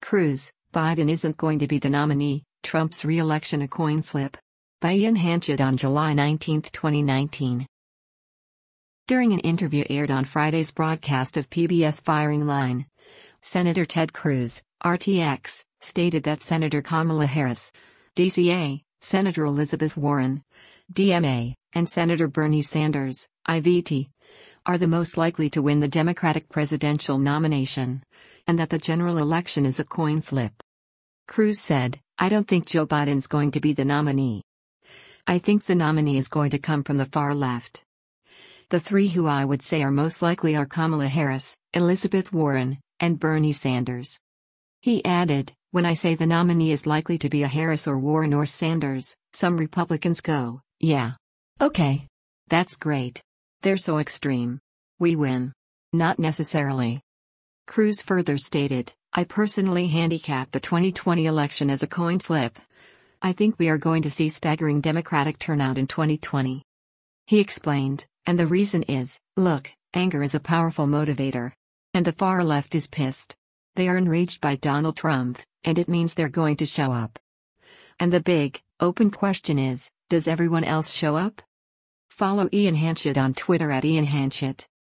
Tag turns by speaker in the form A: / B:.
A: Cruz, Biden isn't going to be the nominee, Trump's re-election a coin flip. By Ian Hanchett on July 19, 2019. During an interview aired on Friday's broadcast of PBS Firing Line, Senator Ted Cruz, RTX, stated that Senator Kamala Harris, DCA, Senator Elizabeth Warren, DMA, and Senator Bernie Sanders, IVT, are the most likely to win the Democratic presidential nomination, and that the general election is a coin flip. Cruz said, "I don't think Joe Biden's going to be the nominee. I think the nominee is going to come from the far left. The three who I would say are most likely are Kamala Harris, Elizabeth Warren, and Bernie Sanders." He added, "When I say the nominee is likely to be a Harris or Warren or Sanders, some Republicans go, yeah. Okay. That's great. They're so extreme. We win. Not necessarily." Cruz further stated, "I personally handicap the 2020 election as a coin flip. I think we are going to see staggering Democratic turnout in 2020. He explained, "And the reason is, look, anger is a powerful motivator. And the far left is pissed. They are enraged by Donald Trump, and it means they're going to show up. And the big, open question is, does everyone else show up?" Follow Ian Hanchett on Twitter @IanHanchett.